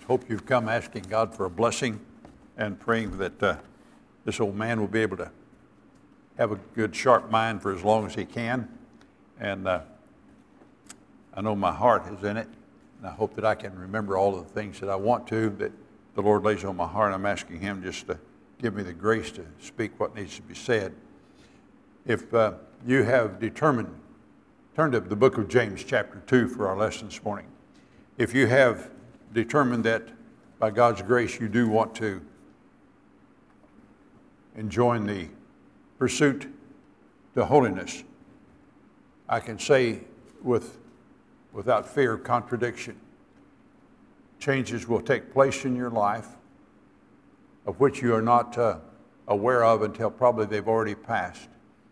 Hope you've come asking God for a blessing and praying that this old man will be able to have a good, sharp mind for as long as he can. And I know my heart is in it, and I hope that I can remember all of the things that I want to, that the Lord lays on my heart. I'm asking him just to give me the grace to speak what needs to be said. If you have determined, turn to the book of James, chapter 2, for our lesson this morning. If you have determined that by God's grace you do want to join the pursuit to holiness, I can say without fear of contradiction, changes will take place in your life of which you are not aware of until probably they've already passed.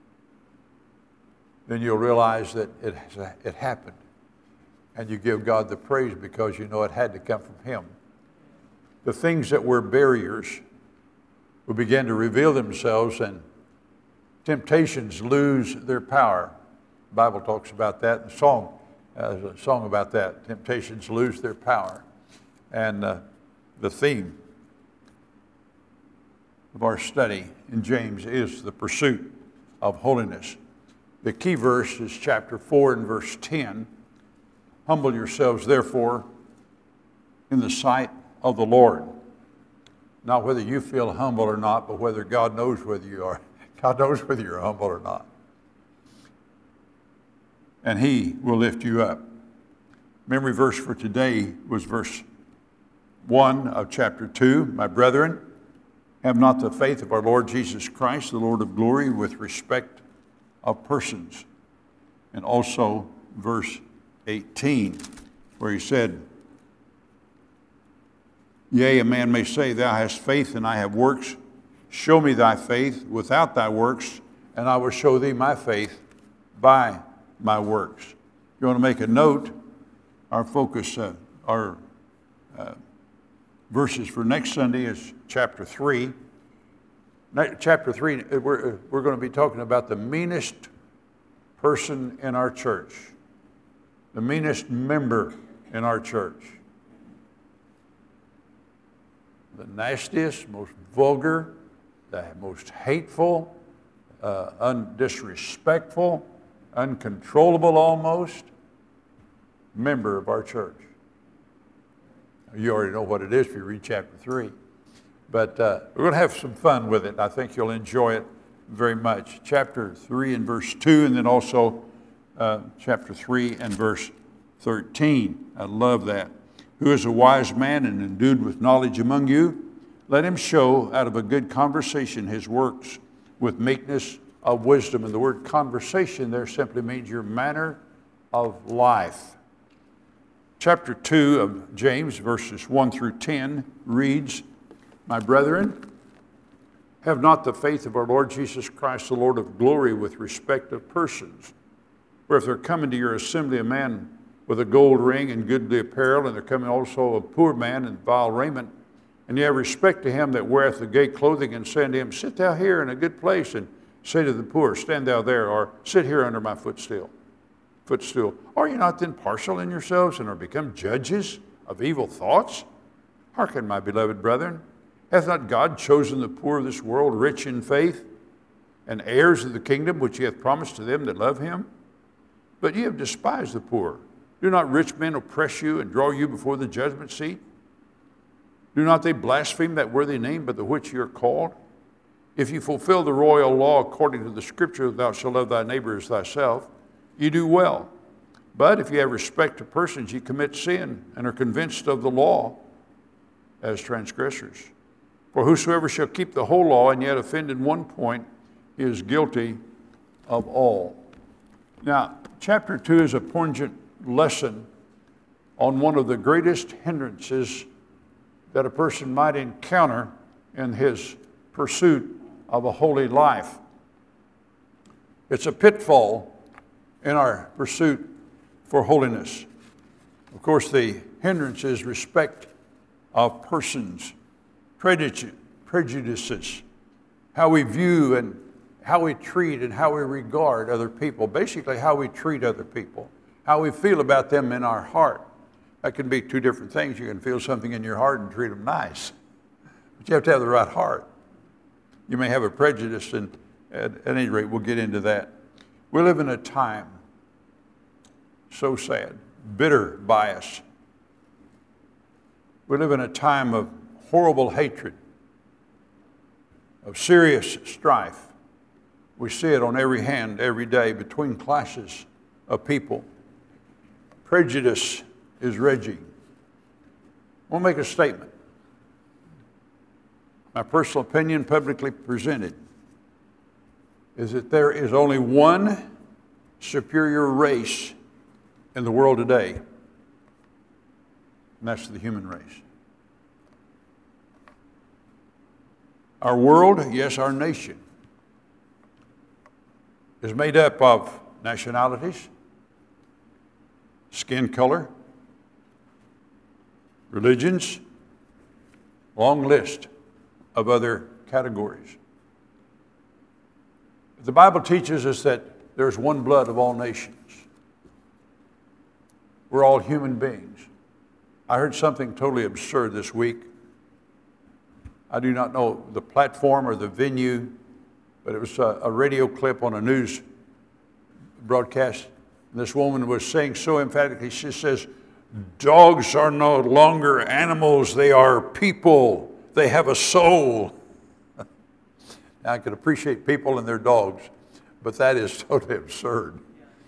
Then you'll realize that it happened. And you give God the praise because you know it had to come from Him. The things that were barriers will begin to reveal themselves, and temptations lose their power. The Bible talks about that. There's a song about that. Temptations lose their power. And the theme of our study in James is the pursuit of holiness. The key verse is chapter 4 and verse 10. Humble yourselves, therefore, in the sight of the Lord. Not whether you feel humble or not, but whether God knows whether you are. God knows whether you're humble or not. And He will lift you up. Memory verse for today was verse 1 of chapter 2. My brethren, have not the faith of our Lord Jesus Christ, the Lord of glory, with respect of persons. And also verse 18, where he said, yea, a man may say, thou hast faith and I have works. Show me thy faith without thy works, and I will show thee my faith by my works. If you want to make a note, our focus, our verses for next Sunday is chapter 3. Chapter 3, we're going to be talking about the meanest person in our church. The meanest member in our church. The nastiest, most vulgar, the most hateful, disrespectful, uncontrollable almost member of our church. You already know what it is if you read chapter 3. But we're going to have some fun with it. I think you'll enjoy it very much. Chapter 3 and verse 2, and then also chapter 3 and verse 13. I love that. Who is a wise man and endued with knowledge among you? Let him show out of a good conversation his works with meekness of wisdom. And the word conversation there simply means your manner of life. Chapter 2 of James, verses 1 through 10, reads, my brethren, have not the faith of our Lord Jesus Christ, the Lord of glory, with respect of persons. For if there come into your assembly a man with a gold ring and goodly apparel, and there come also a poor man in vile raiment, and ye have respect to him that weareth the gay clothing, and say unto him, sit thou here in a good place, and say to the poor, stand thou there, or sit here under my footstool. Are ye not then partial in yourselves, and are become judges of evil thoughts? Hearken, my beloved brethren, hath not God chosen the poor of this world rich in faith, and heirs of the kingdom which he hath promised to them that love him? But ye have despised the poor. Do not rich men oppress you and draw you before the judgment seat? Do not they blaspheme that worthy name by the which ye are called? If you fulfill the royal law according to the scripture, thou shalt love thy neighbor as thyself, ye do well. But if ye have respect to persons, ye commit sin, and are convinced of the law as transgressors. For whosoever shall keep the whole law and yet offend in one point is guilty of all. Now, chapter 2 is a poignant lesson on one of the greatest hindrances that a person might encounter in his pursuit of a holy life. It's a pitfall in our pursuit for holiness. Of course, the hindrance is respect of persons, prejudices, how we view and how we treat and how we regard other people, basically how we treat other people, how we feel about them in our heart. That can be two different things. You can feel something in your heart and treat them nice. But you have to have the right heart. You may have a prejudice, and at any rate, we'll get into that. We live in a time so sad, bitter bias. We live in a time of horrible hatred, of serious strife. We see it on every hand, every day, between classes of people. Prejudice is raging. I want to make a statement. My personal opinion, publicly presented, is that there is only one superior race in the world today, and that's the human race. Our world, yes, our nation, is made up of nationalities, skin color, religions, long list of other categories. The Bible teaches us that there's one blood of all nations. We're all human beings. I heard something totally absurd this week. I do not know the platform or the venue, but it was a radio clip on a news broadcast. And this woman was saying so emphatically, she says, dogs are no longer animals, they are people. They have a soul. Now, I could appreciate people and their dogs, but that is totally absurd.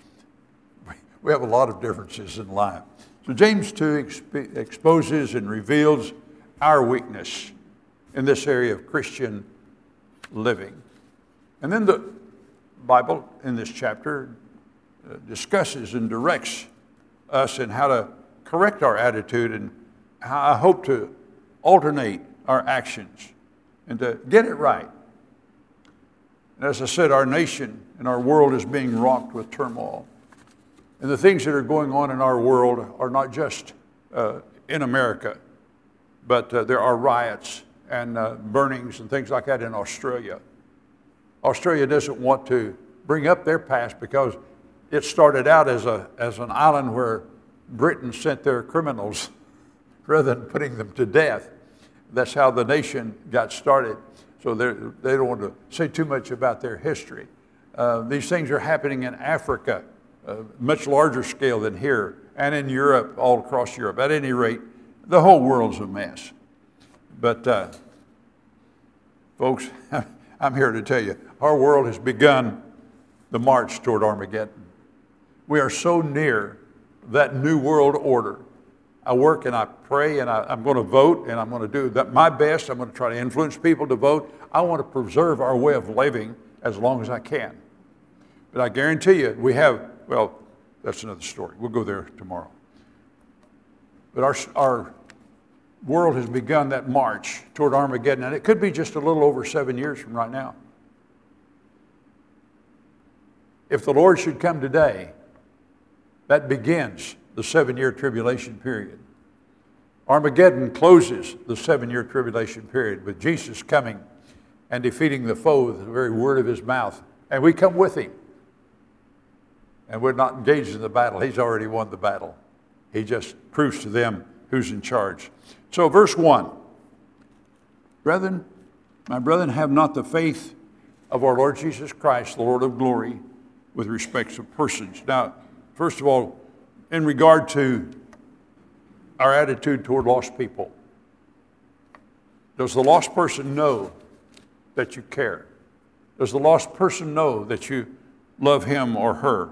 We have a lot of differences in life. So James 2 exposes and reveals our weakness in this area of Christian living. And then the Bible in this chapter discusses and directs us in how to correct our attitude and how I hope to alternate our actions and to get it right. And as I said, our nation and our world is being rocked with turmoil. And the things that are going on in our world are not just in America, but there are riots and burnings and things like that in Australia. Australia doesn't want to bring up their past because it started out as an island where Britain sent their criminals rather than putting them to death. That's how the nation got started. So they don't want to say too much about their history. These things are happening in Africa, much larger scale than here, and in Europe, all across Europe. At any rate, the whole world's a mess. But folks, I'm here to tell you, our world has begun the march toward Armageddon. We are so near that new world order. I work and I pray and I'm going to vote and I'm going to do my best. I'm going to try to influence people to vote. I want to preserve our way of living as long as I can. But I guarantee you, well, that's another story. We'll go there tomorrow. But our world has begun that march toward Armageddon, and it could be just a little over 7 years from right now. If the Lord should come today, that begins the 7-year tribulation period. Armageddon closes the 7-year tribulation period with Jesus coming and defeating the foe with the very word of his mouth. And we come with him. And we're not engaged in the battle. He's already won the battle. He just proves to them who's in charge. So verse 1, brethren, my brethren, have not the faith of our Lord Jesus Christ, the Lord of glory, with respect to persons. Now, first of all, in regard to our attitude toward lost people, does the lost person know that you care? Does the lost person know that you love him or her?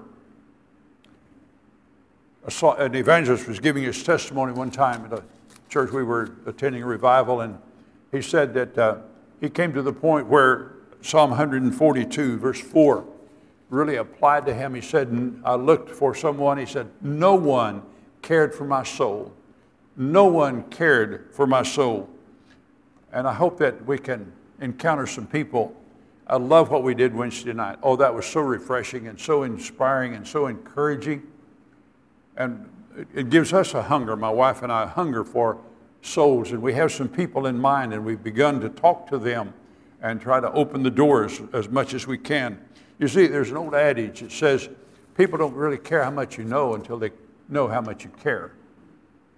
An evangelist was giving his testimony one time at a church we were attending a revival, and he said that he came to the point where Psalm 142, verse 4, really applied to him. He said, I looked for someone. He said, no one cared for my soul. No one cared for my soul. And I hope that we can encounter some people. I love what we did Wednesday night. Oh, that was so refreshing and so inspiring and so encouraging. And it gives us a hunger, my wife and I, a hunger for souls. And we have some people in mind, and we've begun to talk to them and try to open the doors as much as we can. You see, there's an old adage that says people don't really care how much you know until they know how much you care.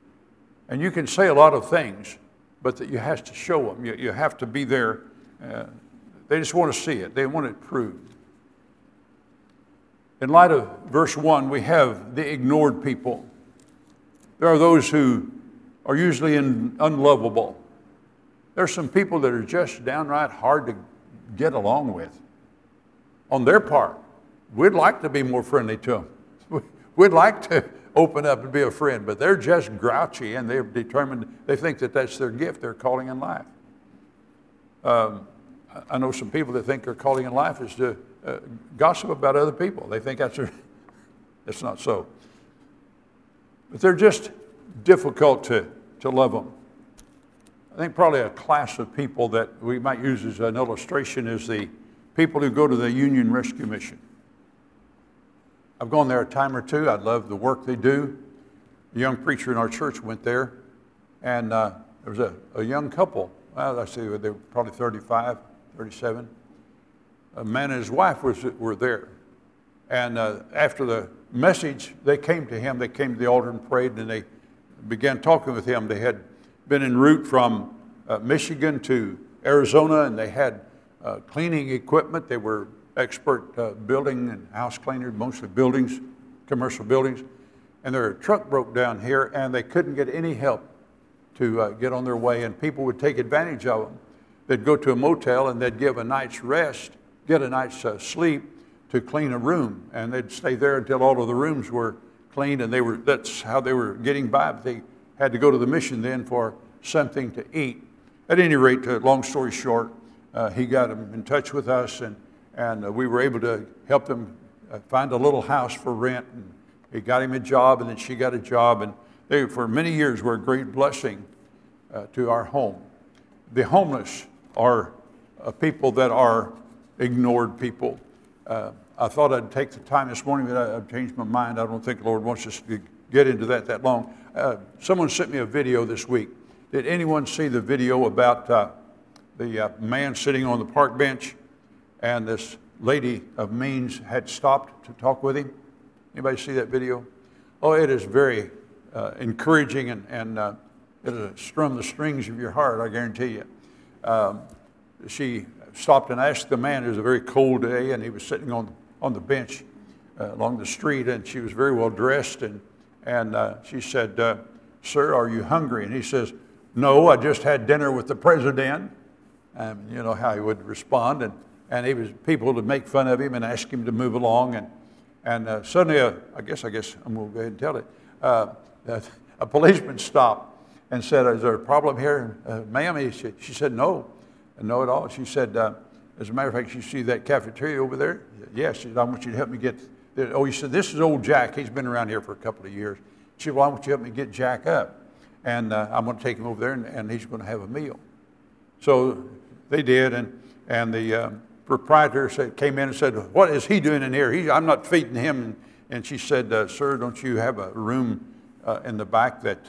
And you can say a lot of things, but that you have to show them. You have to be there. They just want to see it. They want it proved. In light of verse 1, we have the ignored people. There are those who are usually unlovable. There are some people that are just downright hard to get along with. On their part, we'd like to be more friendly to them. We'd like to open up and be a friend, but they're just grouchy, and they're determined. They think that that's their gift, their calling in life. I know some people that think their calling in life is to gossip about other people. They think that's not so. But they're just difficult to love them. I think probably a class of people that we might use as an illustration is the people who go to the Union Rescue Mission. I've gone there a time or two. I love the work they do. A young preacher in our church went there, and there was a young couple. Well, I say they were probably 35, 37. A man and his wife were there. And after the message, they came to him. They came to the altar and prayed, and they began talking with him. They had been en route from Michigan to Arizona, and they had cleaning equipment. They were expert building and house cleaners, mostly buildings, commercial buildings. And their truck broke down here, and they couldn't get any help to get on their way, and people would take advantage of them. They'd go to a motel, and they'd give a night's rest, get a night's sleep to clean a room, and they'd stay there until all of the rooms were cleaned, and that's how they were getting by. But they had to go to the mission then for something to eat. At any rate, long story short, he got them in touch with us, and we were able to help them find a little house for rent, and he got him a job, and then she got a job, and they, for many years, were a great blessing to our home. The homeless are people that are ignored people. I thought I'd take the time this morning, but I've changed my mind. I don't think the Lord wants us to get into that long. Someone sent me a video this week. Did anyone see the video about the man sitting on the park bench, and this lady of means had stopped to talk with him? Anybody see that video? Oh, it is very encouraging, and it'll strum the strings of your heart, I guarantee you. She stopped and asked the man. It was a very cold day, and he was sitting on the bench along the street, and she was very well dressed, and she said, "Sir, are you hungry?" And he says, "No, I just had dinner with the president." You know how he would respond, and people would make fun of him and ask him to move along, and suddenly, I guess I'm going to go ahead and tell it. A policeman stopped and said, "Is there a problem here, ma'am?" She said, "No, no at all." She said, "As a matter of fact, you see that cafeteria over there?" "Yes." She said, "I want you to help me get there." Oh, he said, "This is old Jack. He's been around here for a couple of years." She said, "Well, I want you to help me get Jack up, and I'm going to take him over there, and he's going to have a meal." So they did, and the proprietor came in and said, "What is he doing in here? I'm not feeding him." And she said, "Sir, don't you have a room in the back that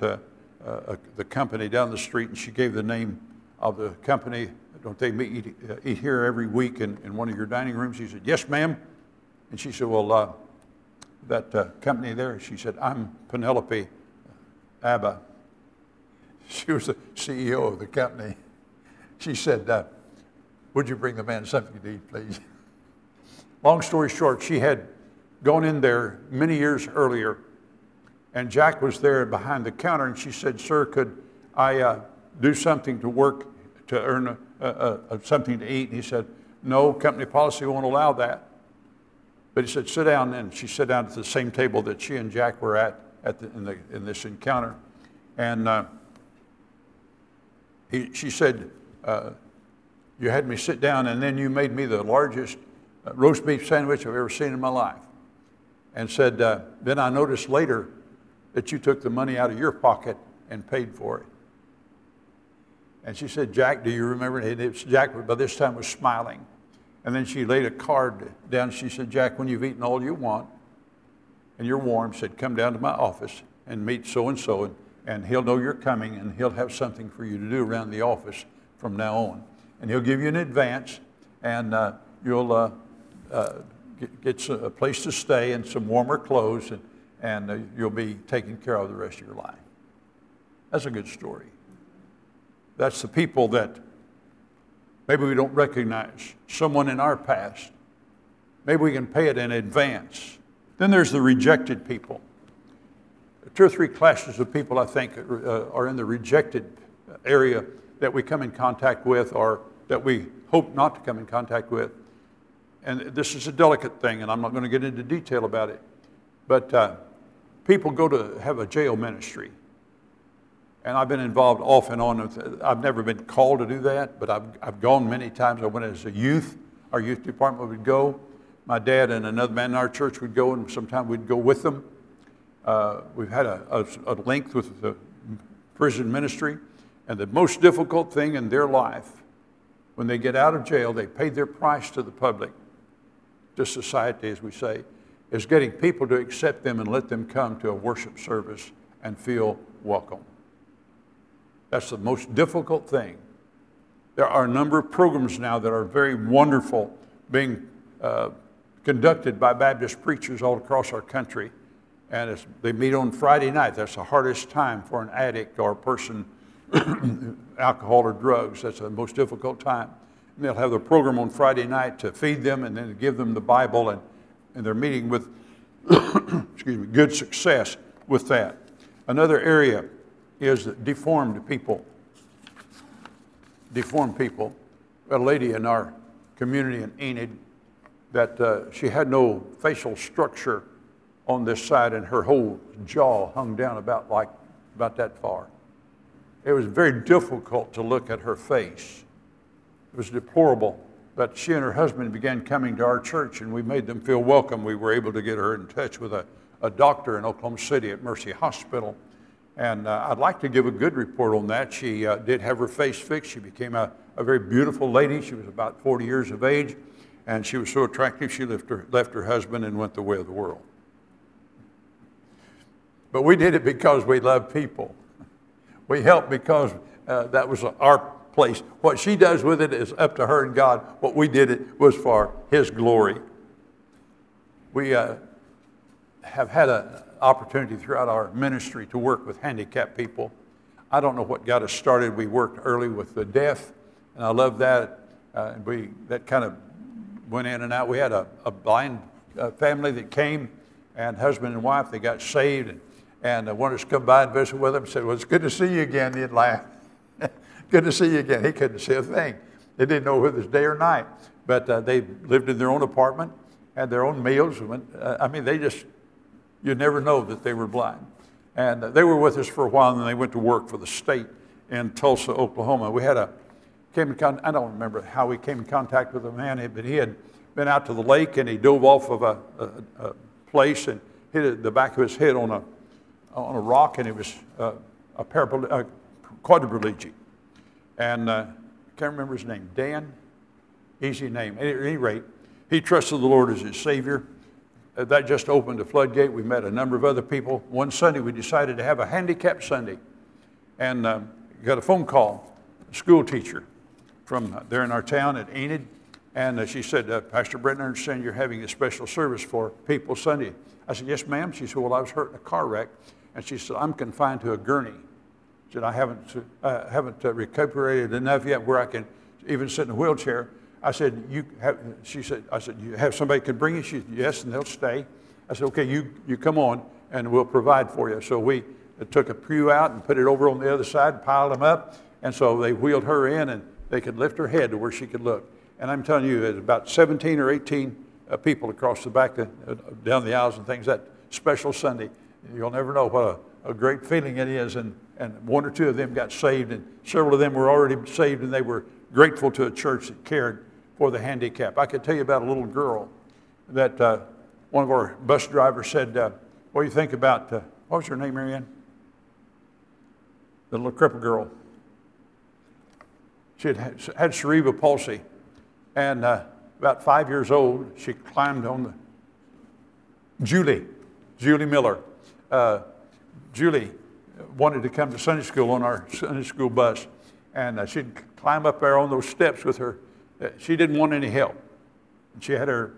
the company down the street?" And she gave the name of the company. "Don't they eat here every week in one of your dining rooms?" He said, "Yes, ma'am." And she said, "Well, that company there," she said, "I'm Penelope Abba." She was the CEO of the company. She said, "Would you bring the man something to eat, please?" Long story short, she had gone in there many years earlier, and Jack was there behind the counter, and she said, "Sir, could I do something to work to earn something to eat?" And he said, "No, company policy won't allow that." But he said, "Sit down," and she sat down at the same table that she and Jack were in this encounter. And she said, "You had me sit down, and then you made me the largest roast beef sandwich I've ever seen in my life." And said, "Then I noticed later that you took the money out of your pocket and paid for it." And she said, "Jack, do you remember?" And Jack, by this time, was smiling. And then she laid a card down. She said, "Jack, when you've eaten all you want and you're warm," said, "come down to my office and meet so-and-so, and he'll know you're coming, and he'll have something for you to do around the office from now on. And he'll give you an advance, and you'll get a place to stay and some warmer clothes, and you'll be taken care of the rest of your life." That's a good story. That's the people that maybe we don't recognize, someone in our past. Maybe we can pay it in advance. Then there's the rejected people. 2 or 3 classes of people, I think, are in the rejected area that we come in contact with or that we hope not to come in contact with. And this is a delicate thing, and I'm not going to get into detail about it. But people go to have a jail ministry. And I've been involved off and on. I've never been called to do that, but I've gone many times. I went as a youth. Our youth department would go. My dad and another man in our church would go, and sometimes we'd go with them. We've had a link with the prison ministry. And the most difficult thing in their life, when they get out of jail, they paid their price to the public, to society, as we say, is getting people to accept them and let them come to a worship service and feel welcome. That's the most difficult thing. There are a number of programs now that are very wonderful being conducted by Baptist preachers all across our country. And they meet on Friday night. That's the hardest time for an addict or a person, alcohol or drugs. That's the most difficult time. And they'll have the program on Friday night to feed them and then to give them the Bible. And they're meeting with good success with that. Another area is deformed people. Deformed people. We had a lady in our community in Enid that she had no facial structure on this side, and her whole jaw hung down about that far. It was very difficult to look at her face. It was deplorable. But she and her husband began coming to our church, and we made them feel welcome. We were able to get her in touch with a doctor in Oklahoma City at Mercy Hospital. And I'd like to give a good report on that. She did have her face fixed. She became a very beautiful lady. She was about 40 years of age, and she was so attractive she left her husband and went the way of the world. But we did it because we love people. We helped because that was our place. What she does with it is up to her and God. What we did it was for His glory. We have had an opportunity throughout our ministry to work with handicapped people. I don't know what got us started. We worked early with the deaf, and I love that. That kind of went in and out. We had a blind family that came, and husband and wife, they got saved, and wanted us to come by and visit with them. Said, well, it's good to see you again. He'd laugh. Good to see you again. He couldn't see a thing. They didn't know whether it was day or night. But they lived in their own apartment, had their own meals. You never know that they were blind. And they were with us for a while, and then they went to work for the state in Tulsa, Oklahoma. I don't remember how we came in contact with a man, but he had been out to the lake, and he dove off of a place and hit the back of his head on a rock, and it was quadriplegic. And I can't remember his name. Dan? Easy name. At any rate, he trusted the Lord as his Savior. That just opened a floodgate. We met a number of other people. One Sunday, we decided to have a handicap Sunday. And got a phone call, a school teacher from there in our town at Enid. And she said, Pastor Brenton, I understand you're having a special service for people Sunday. I said, yes, ma'am. She said, well, I was hurt in a car wreck. And she said, I'm confined to a gurney. She said, I haven't recuperated enough yet where I can even sit in a wheelchair. I said, you have somebody can bring you? She said, yes, and they'll stay. I said, okay, you come on, and we'll provide for you. So we took a pew out and put it over on the other side, piled them up, and so they wheeled her in, and they could lift her head to where she could look. And I'm telling you, there's about 17 or 18 people across the back, down the aisles and things, that special Sunday. You'll never know what a great feeling it is, and one or two of them got saved, and several of them were already saved, and they were grateful to a church that cared for the handicapped. I could tell you about a little girl that one of our bus drivers said, what do you think about, what was her name, Marianne? The little crippled girl. She had cerebral palsy, and about 5 years old, she climbed on Julie Miller. Julie wanted to come to Sunday school on our Sunday school bus, and she'd climb up there on those steps with her. She didn't want any help. She had her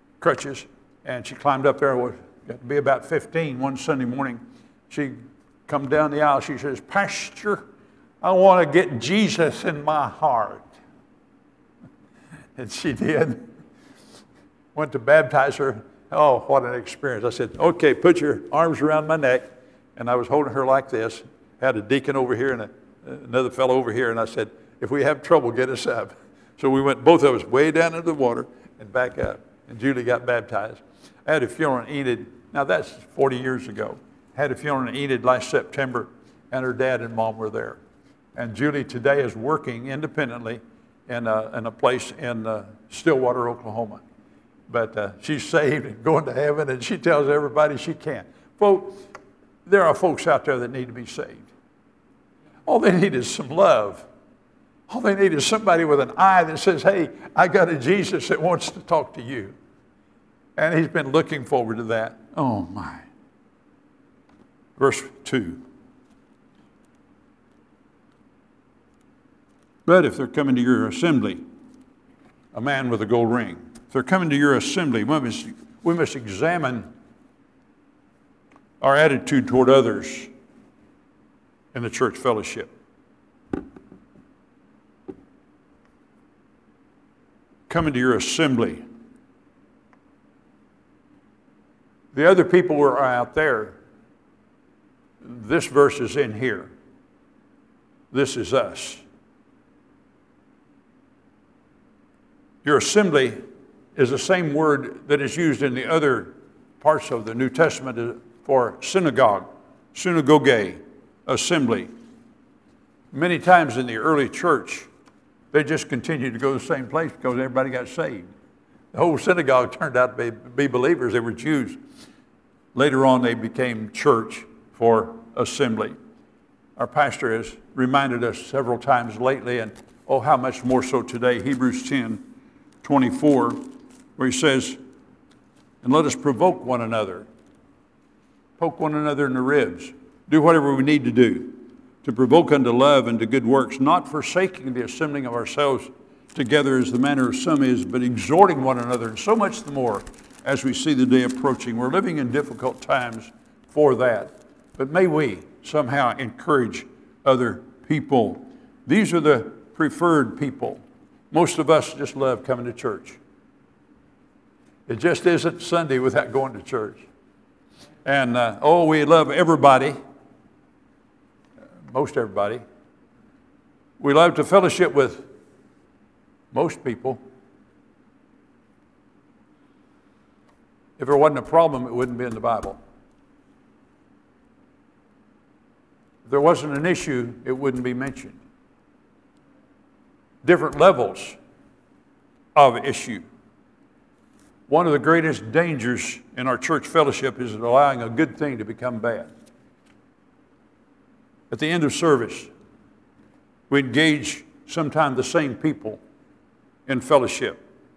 crutches, and she climbed up there. Got to be about 15 one Sunday morning. She come down the aisle. She says, Pastor, I want to get Jesus in my heart. And she did. Went to baptize her. Oh, what an experience. I said, okay, put your arms around my neck. And I was holding her like this. Had a deacon over here and another fellow over here. And I said, if we have trouble, get us up. So we went, both of us, way down into the water and back up. And Julie got baptized. I had a funeral in Enid. Now that's 40 years ago. I had a funeral in Enid last September, and her dad and mom were there. And Julie today is working independently in a place in Stillwater, Oklahoma. But she's saved and going to heaven, and she tells everybody she can. Folks, there are folks out there that need to be saved. All they need is some love. All they need is somebody with an eye that says, hey, I got a Jesus that wants to talk to you. And he's been looking forward to that. Oh, my. Verse 2. But if they're coming to your assembly, a man with a gold ring, if they're coming to your assembly, we must examine our attitude toward others in the church fellowship. Coming to your assembly. The other people were out there. This verse is in here. This is us. Your assembly is the same word that is used in the other parts of the New Testament for synagogue, synagogue, assembly. Many times in the early church, they just continued to go to the same place because everybody got saved. The whole synagogue turned out to be believers. They were Jews. Later on, they became church for assembly. Our pastor has reminded us several times lately, and oh, how much more so today, Hebrews 10:24, where he says, and let us provoke one another. Poke one another in the ribs. Do whatever we need to do to provoke unto love and to good works, not forsaking the assembling of ourselves together as the manner of some is, but exhorting one another, and so much the more as we see the day approaching. We're living in difficult times for that, but may we somehow encourage other people. These are the preferred people. Most of us just love coming to church. It just isn't Sunday without going to church. And we love everybody. Most everybody. We love to fellowship with most people. If there wasn't a problem, it wouldn't be in the Bible. If there wasn't an issue, it wouldn't be mentioned. Different levels of issue. One of the greatest dangers in our church fellowship is allowing a good thing to become bad. At the end of service, we engage sometimes the same people in fellowship.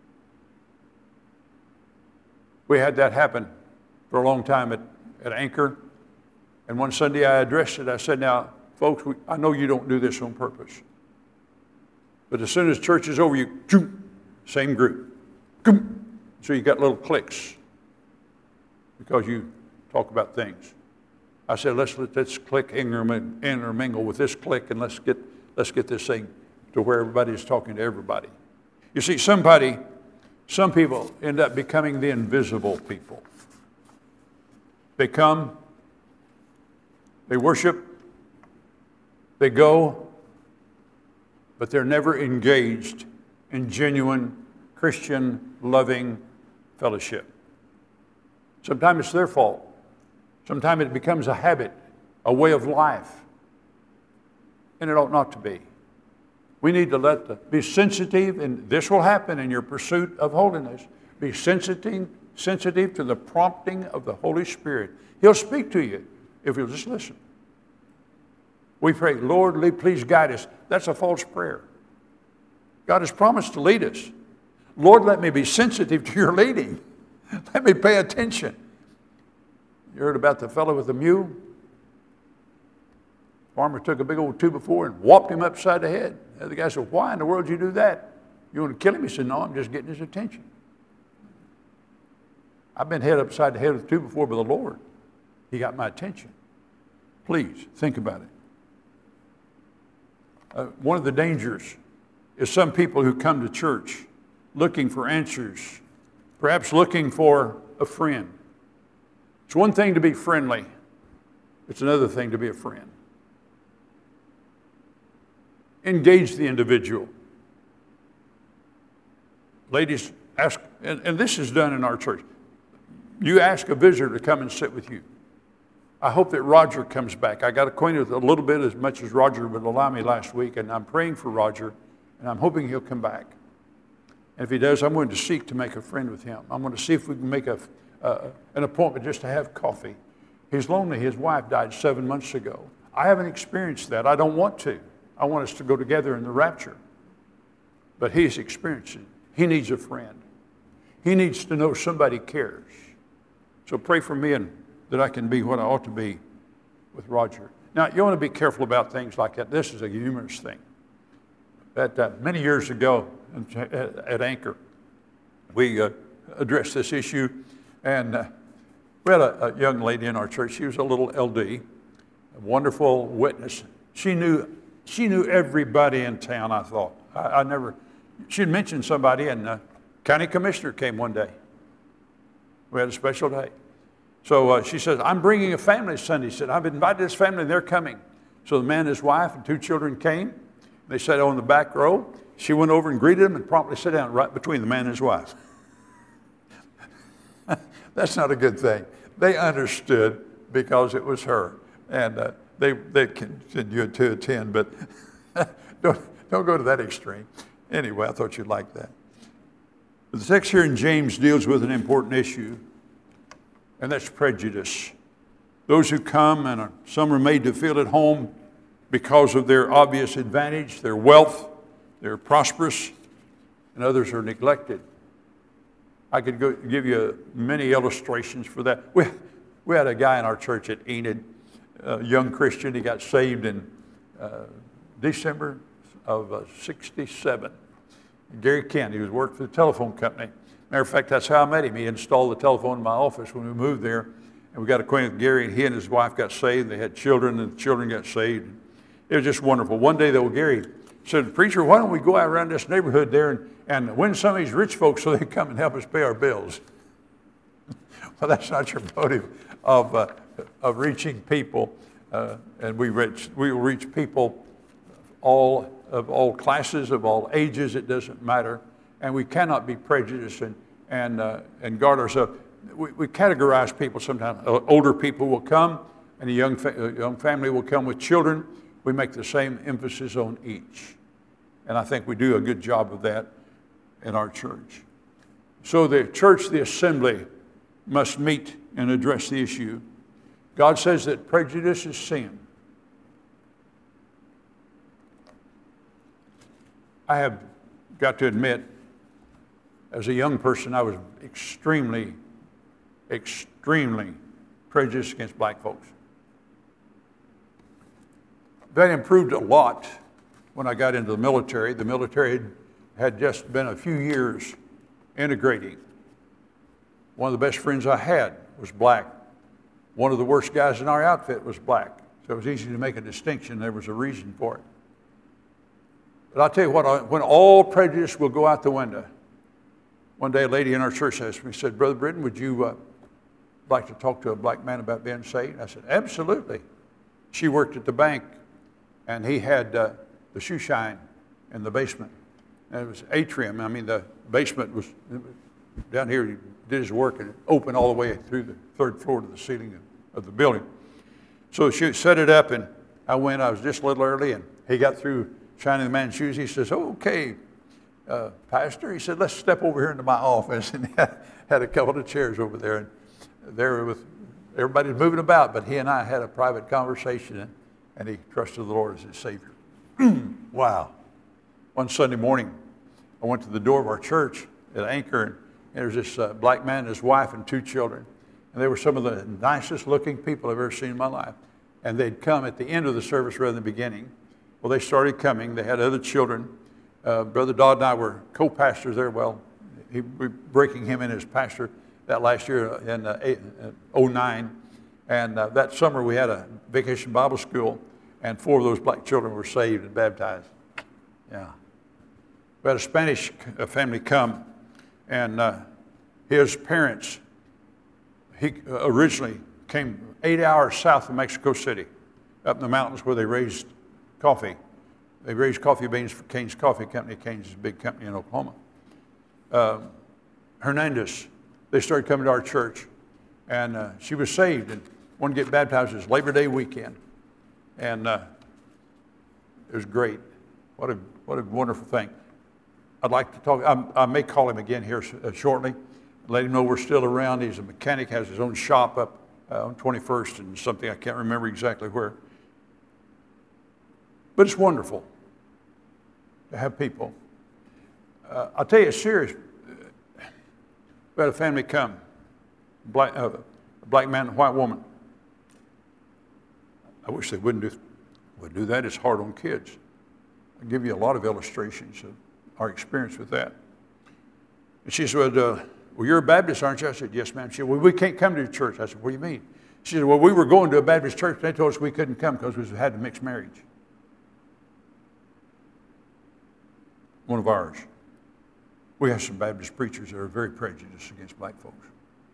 We had that happen for a long time at Anchor. And one Sunday I addressed it. I said, now, folks, I know you don't do this on purpose. But as soon as church is over, same group. So you got little cliques because you talk about things. I said, let's let this clique intermingle with this clique, and let's get this thing to where everybody's talking to everybody. You see, some people end up becoming the invisible people. They come, they worship, they go, but they're never engaged in genuine Christian loving fellowship. Sometimes it's their fault. Sometimes it becomes a habit, a way of life. And it ought not to be. We need to be sensitive, and this will happen in your pursuit of holiness. Be sensitive to the prompting of the Holy Spirit. He'll speak to you if you'll just listen. We pray, Lord, please guide us. That's a false prayer. God has promised to lead us. Lord, let me be sensitive to your leading. Let me pay attention. You heard about the fellow with the mule? Farmer took a big old 2x4 and whopped him upside the head. The other guy said, why in the world did you do that? You want to kill him? He said, no, I'm just getting his attention. I've been hit upside the head with 2x4 by the Lord. He got my attention. Please, think about it. One of the dangers is some people who come to church looking for answers, perhaps looking for a friend. It's one thing to be friendly. It's another thing to be a friend. Engage the individual. Ladies, ask, and this is done in our church. You ask a visitor to come and sit with you. I hope that Roger comes back. I got acquainted with a little bit as much as Roger would allow me last week, and I'm praying for Roger, and I'm hoping he'll come back. And if he does, I'm going to seek to make a friend with him. I'm going to see if we can make an appointment just to have coffee. He's lonely. His wife died 7 months ago. I haven't experienced that. I don't want to. I want us to go together in the rapture. But he's experienced it. He needs a friend. He needs to know somebody cares. So pray for me and that I can be what I ought to be with Roger. Now, you want to be careful about things like that. This is a humorous thing. Many years ago at Anchor, we addressed this issue, and we had a young lady in our church. She was a little LD, a wonderful witness. She knew everybody in town, I thought. She'd mentioned somebody, and the county commissioner came one day. We had a special day. So she says, I'm bringing a family Sunday. She said, I've invited this family, and they're coming. So the man, his wife, and 2 children came. They sat on the back row. She went over and greeted them and promptly sat down right between the man and his wife. That's not a good thing. They understood because it was her. And they continued to attend, but don't go to that extreme. Anyway, I thought you'd like that. The text here in James deals with an important issue, and that's prejudice. Those who come, and some are made to feel at home because of their obvious advantage, their wealth, they're prosperous, and others are neglected. I could give you many illustrations for that. We had a guy in our church at Enid, a young Christian. He got saved in December of 67. Gary Kent, he was working for the telephone company. Matter of fact, that's how I met him. He installed the telephone in my office when we moved there, and we got acquainted with Gary, and he and his wife got saved. They had children, and the children got saved. It was just wonderful. One day, though, Gary said, Preacher, why don't we go out around this neighborhood there and win some of these rich folks so they come and help us pay our bills? Well, that's not your motive of reaching people, and we will reach people of all classes, of all ages. It doesn't matter, and we cannot be prejudiced and guard ourselves. We categorize people sometimes. Older people will come, and a young family will come with children. We make the same emphasis on each, and I think we do a good job of that in our church. So the church, the assembly, must meet and address the issue. God says that prejudice is sin. I have got to admit, as a young person, I was extremely prejudiced against black folks. That improved a lot when I got into the military. The military had just been a few years integrating. One of the best friends I had was black. One of the worst guys in our outfit was black. So it was easy to make a distinction. There was a reason for it. But I'll tell you what, when all prejudice will go out the window, one day a lady in our church asked me, said, Brother Britton, would you like to talk to a black man about being saved? I said, absolutely. She worked at the bank, and he had the shoe shine in the basement. And it was atrium. I mean, the basement was down here. He did his work, and it opened all the way through the 3rd floor to the ceiling of the building. So she set it up, and I was just a little early, and he got through shining the man's shoes. He says, okay, Pastor. He said, let's step over here into my office. And he had a couple of chairs over there. And there with everybody's moving about, but he and I had a private conversation, and he trusted the Lord as his Savior. Wow. One Sunday morning, I went to the door of our church at Anchor, and there was this black man and his wife and 2 children. And they were some of the nicest looking people I've ever seen in my life. And they'd come at the end of the service rather than the beginning. Well, they started coming. They had other children. Brother Dodd and I were co-pastors there. Well, we breaking him in as pastor that last year in 2009. And that summer we had a vacation Bible school, and 4 of those black children were saved and baptized. Yeah. We had a Spanish family come, and his parents, he originally came 8 hours south of Mexico City, up in the mountains where they raised coffee. They raised coffee beans for Cain's Coffee Company. Cain's is a big company in Oklahoma. Hernandez, they started coming to our church, and she was saved and wanted to get baptized. It was Labor Day weekend, and it was great. What a wonderful thing. I'd like to talk. I may call him again here shortly. Let him know we're still around. He's a mechanic, has his own shop up on 21st and something. I can't remember exactly where. But it's wonderful to have people. I'll tell you, it's serious. We had a family come, a black man and a white woman. I wish they wouldn't do that. It's hard on kids. I'll give you a lot of illustrations of our experience with that. And she said, well, you're a Baptist, aren't you? I said, yes, ma'am. She said, well, we can't come to the church. I said, what do you mean? She said, well, we were going to a Baptist church. They told us we couldn't come because we had a mixed marriage. One of ours. We have some Baptist preachers that are very prejudiced against black folks.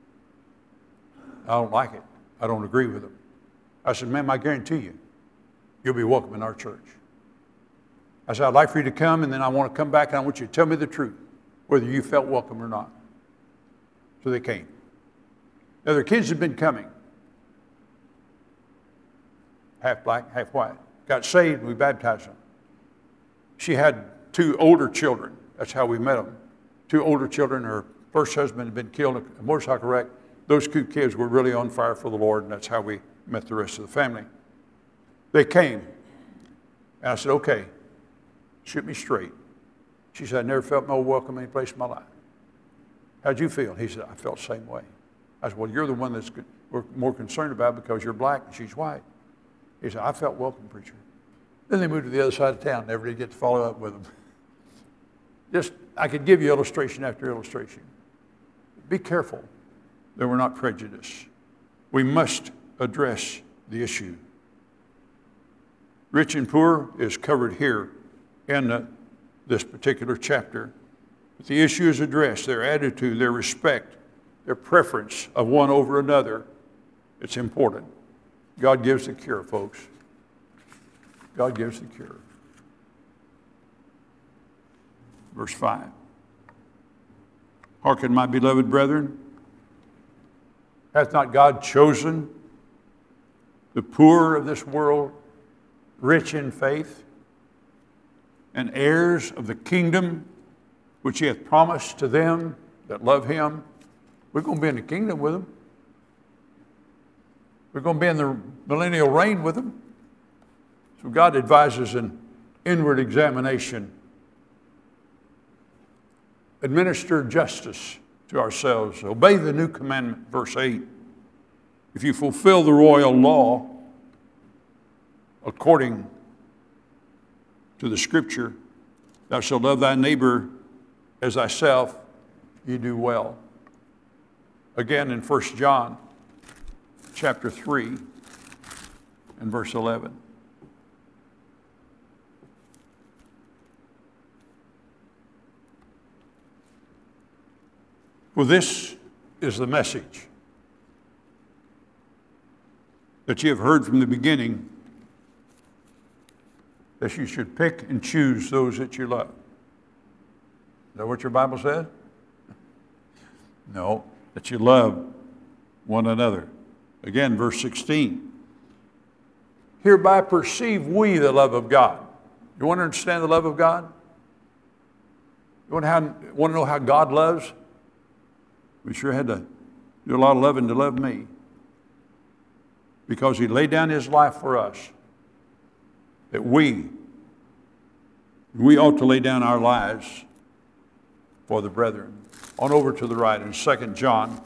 I don't like it. I don't agree with them. I said, ma'am, I guarantee you, you'll be welcome in our church. I said, I'd like for you to come, and then I want to come back, and I want you to tell me the truth, whether you felt welcome or not. So they came. Now, their kids had been coming. Half black, half white. Got saved, and we baptized them. She had 2 older children. That's how we met them. 2 older children. Her first husband had been killed in a motorcycle wreck. Those 2 kids were really on fire for the Lord, and that's how we met the rest of the family. They came, and I said, okay, shoot me straight. She said, I never felt more welcome any place in my life. How'd you feel? He said, I felt the same way. I said, well, you're the one we're more concerned about because you're black and she's white. He said, I felt welcome, preacher. Then they moved to the other side of town. Never did get to follow up with them. I could give you illustration after illustration. Be careful that we're not prejudiced. We must address the issue. Rich and poor is covered here in this particular chapter. But the issue is addressed, their attitude, their respect, their preference of one over another. It's important. God gives the cure, folks. God gives the cure. Verse 5. Hearken, my beloved brethren, hath not God chosen the poor of this world, rich in faith, and heirs of the kingdom which he hath promised to them that love him? We're going to be in the kingdom with them. We're going to be in the millennial reign with them. So God advises an inward examination. Administer justice to ourselves. Obey the new commandment, verse 8. If you fulfill the royal law according to the scripture, thou shalt love thy neighbor as thyself, you do well. Again in 1 John chapter 3 and verse 11. Well, this is the message that you have heard from the beginning, that you should pick and choose those that you love. Is that what your Bible says? No, that you love one another. Again, verse 16. Hereby perceive we the love of God. You want to understand the love of God? You want to know how God loves? We sure had to do a lot of loving to love me, because he laid down his life for us, that we ought to lay down our lives for the brethren. On over to the right in 2 John,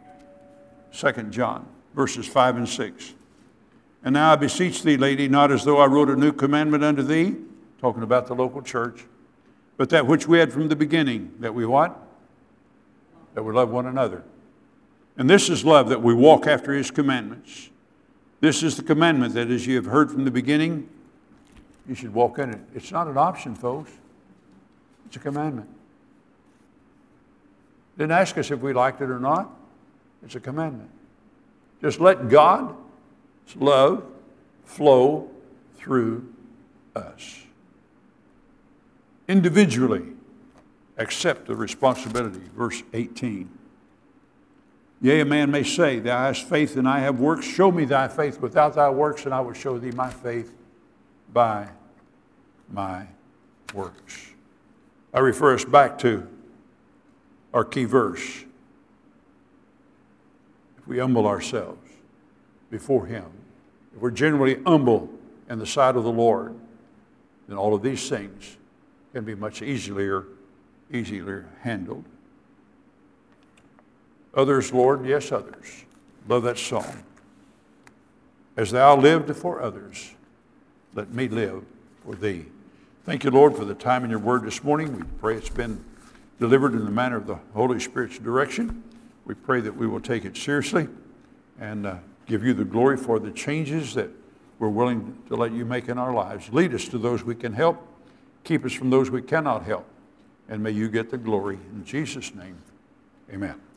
verses 5 and 6. And now I beseech thee, lady, not as though I wrote a new commandment unto thee, talking about the local church, but that which we had from the beginning, that we what? That we love one another. And this is love, that we walk after his commandments. This is the commandment, that as you have heard from the beginning, you should walk in it. It's not an option, folks. It's a commandment. Didn't ask us if we liked it or not. It's a commandment. Just let God's love flow through us. Individually, accept the responsibility. Verse 18. Yea, a man may say, Thou hast faith and I have works. Show me thy faith without thy works, and I will show thee my faith by my works. I refer us back to our key verse. If we humble ourselves before Him, if we're genuinely humble in the sight of the Lord, then all of these things can be much easier handled. Others, Lord, yes, others. Love that song. As thou lived for others, let me live for thee. Thank you, Lord, for the time in your word this morning. We pray it's been delivered in the manner of the Holy Spirit's direction. We pray that we will take it seriously and give you the glory for the changes that we're willing to let you make in our lives. Lead us to those we can help. Keep us from those we cannot help. And may you get the glory. In Jesus' name, amen.